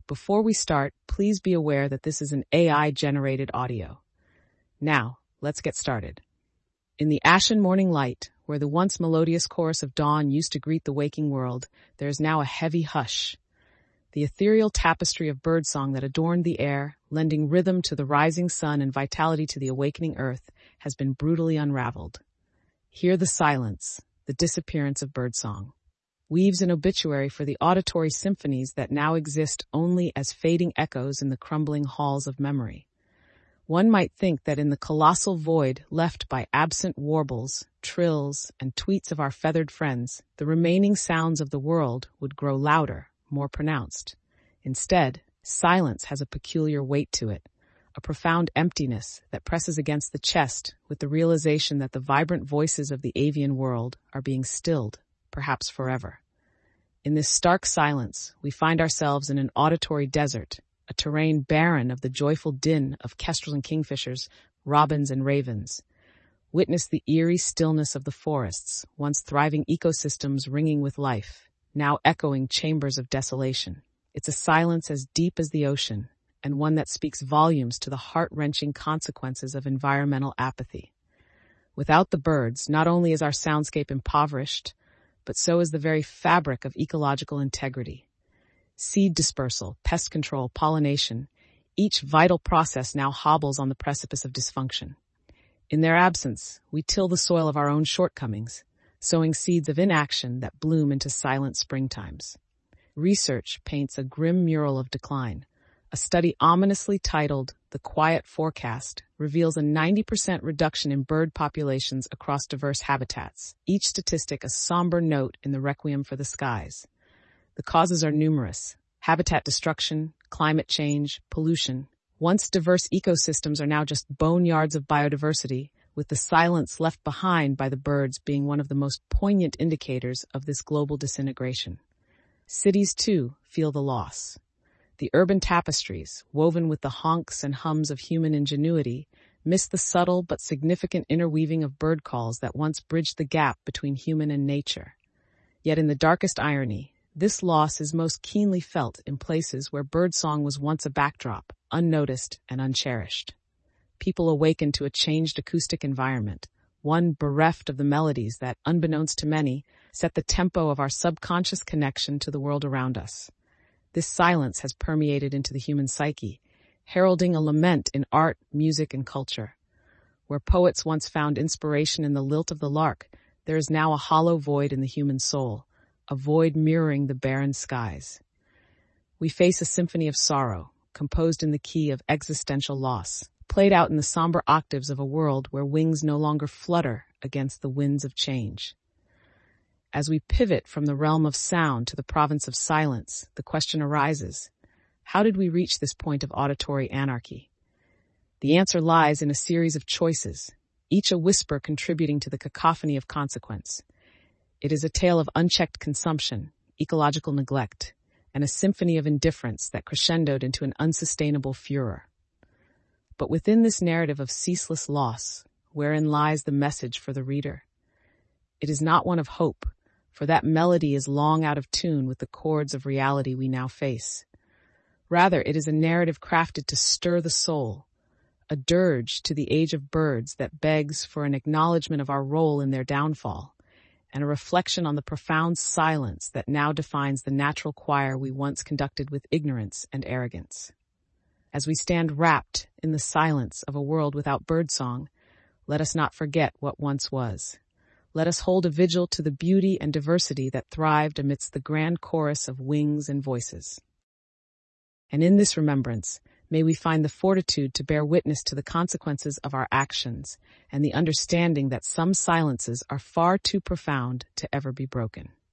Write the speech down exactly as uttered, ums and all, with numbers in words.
Before we start, please be aware that this is an A I-generated audio. Now, let's get started. In the ashen morning light, where the once melodious chorus of dawn used to greet the waking world, there is now a heavy hush. The ethereal tapestry of birdsong that adorned the air, lending rhythm to the rising sun and vitality to the awakening earth, has been brutally unraveled. Hear the silence, the disappearance of birdsong. Weaves an obituary for the auditory symphonies that now exist only as fading echoes in the crumbling halls of memory. One might think that in the colossal void left by absent warbles, trills, and tweets of our feathered friends, the remaining sounds of the world would grow louder, more pronounced. Instead, silence has a peculiar weight to it, a profound emptiness that presses against the chest with the realization that the vibrant voices of the avian world are being stilled, perhaps forever. In this stark silence, we find ourselves in an auditory desert, a terrain barren of the joyful din of kestrels and kingfishers, robins and ravens. Witness the eerie stillness of the forests, once thriving ecosystems ringing with life, now echoing chambers of desolation. It's a silence as deep as the ocean, and one that speaks volumes to the heart-wrenching consequences of environmental apathy. Without the birds, not only is our soundscape impoverished, but so is the very fabric of ecological integrity. Seed dispersal, pest control, pollination, each vital process now hobbles on the precipice of dysfunction. In their absence, we till the soil of our own shortcomings, sowing seeds of inaction that bloom into silent springtimes. Research paints a grim mural of decline. A study ominously titled The Quiet Forecast reveals a ninety percent reduction in bird populations across diverse habitats, each statistic a somber note in the requiem for the skies. The causes are numerous: habitat destruction, climate change, pollution. Once diverse ecosystems are now just boneyards of biodiversity, with the silence left behind by the birds being one of the most poignant indicators of this global disintegration. Cities, too, feel the loss. The urban tapestries, woven with the honks and hums of human ingenuity, miss the subtle but significant interweaving of bird calls that once bridged the gap between human and nature. Yet in the darkest irony, this loss is most keenly felt in places where birdsong was once a backdrop, unnoticed and uncherished. People awaken to a changed acoustic environment, one bereft of the melodies that, unbeknownst to many, set the tempo of our subconscious connection to the world around us. This silence has permeated into the human psyche, heralding a lament in art, music, and culture. Where poets once found inspiration in the lilt of the lark, there is now a hollow void in the human soul, a void mirroring the barren skies. We face a symphony of sorrow, composed in the key of existential loss, played out in the somber octaves of a world where wings no longer flutter against the winds of change. As we pivot from the realm of sound to the province of silence, the question arises: how did we reach this point of auditory anarchy? The answer lies in a series of choices, each a whisper contributing to the cacophony of consequence. It is a tale of unchecked consumption, ecological neglect, and a symphony of indifference that crescendoed into an unsustainable furor. But within this narrative of ceaseless loss, wherein lies the message for the reader? It is not one of hope, for that melody is long out of tune with the chords of reality we now face. Rather, it is a narrative crafted to stir the soul, a dirge to the age of birds that begs for an acknowledgement of our role in their downfall, and a reflection on the profound silence that now defines the natural choir we once conducted with ignorance and arrogance. As we stand wrapped in the silence of a world without birdsong, let us not forget what once was. Let us hold a vigil to the beauty and diversity that thrived amidst the grand chorus of wings and voices. And in this remembrance, may we find the fortitude to bear witness to the consequences of our actions and the understanding that some silences are far too profound to ever be broken.